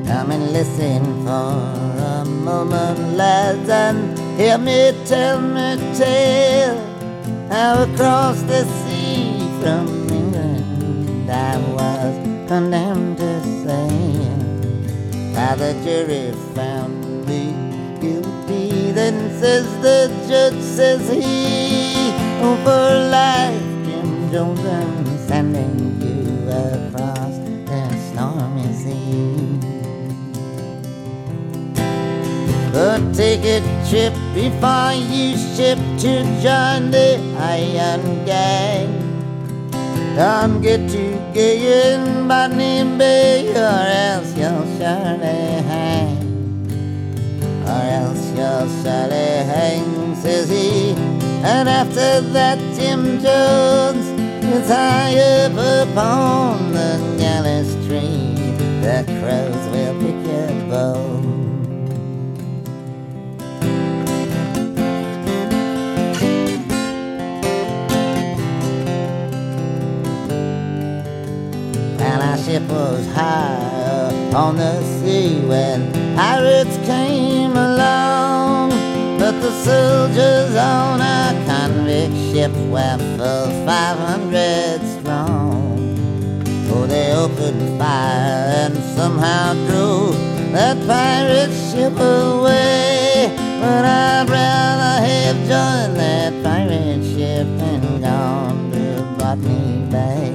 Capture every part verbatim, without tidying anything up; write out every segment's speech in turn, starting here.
Come and listen for a moment, lads, and hear me tell me tale how across the sea from England I was condemned to sail. How the jury found me guilty, then says the judge, says he, oh, for life, Jim Jones, I'm sending you across the stormy sea. But take a trip before you ship to join the Iron Gang. Don't get too gay in Botany Bay, or else you'll surely hang. Or else you'll surely hang, says he. And after that, Jim Jones is high up upon the gallows tree. The crows will pick your bone. And our ship was high on the sea when pirates came along. But the soldiers on our convict ship were full five hundred strong. Oh, they opened fire and somehow drove that pirate ship away. But I'd rather have joined that pirate ship and gone to Botany Bay.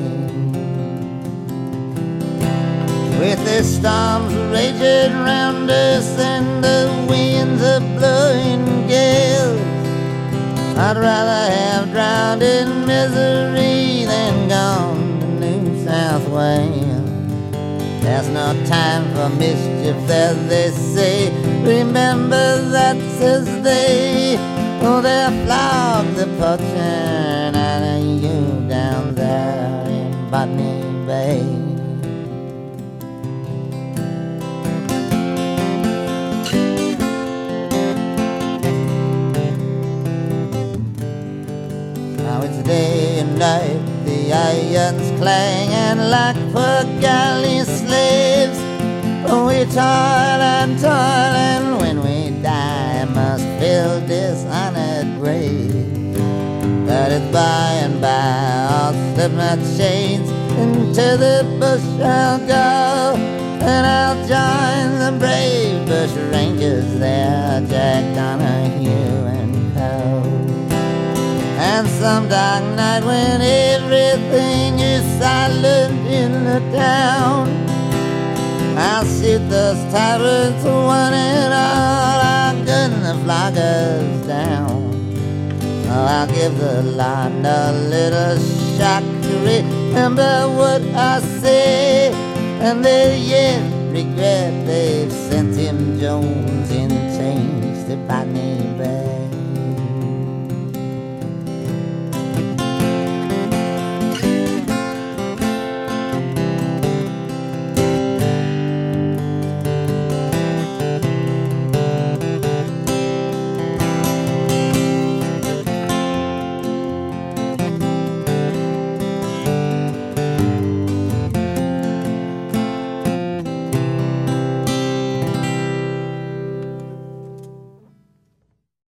With the storms raging round us and the winds a blowing gales, I'd rather have drowned in misery than gone to New South Wales. There's no time for mischief, as they say. Remember that, says they. Oh, they'll flog the poaching out of you down there in Botany Bay. Now it's day and night, the irons clang, and like poor galley slaves, we toil and toil, and when we die, must fill dishonored graves. That is by and by, I'll slip my chains, into the bush I'll go, and I'll join the brave bush rangers there, Jack Donahue and co. And some dark night when everything is silent in the town, I'll shoot those tyrants one and all, I'll gun the floggers down. Oh, I'll give the land a little shock to remember what I say, and they yet regret they've sent him Jones in chains to Botany Bay.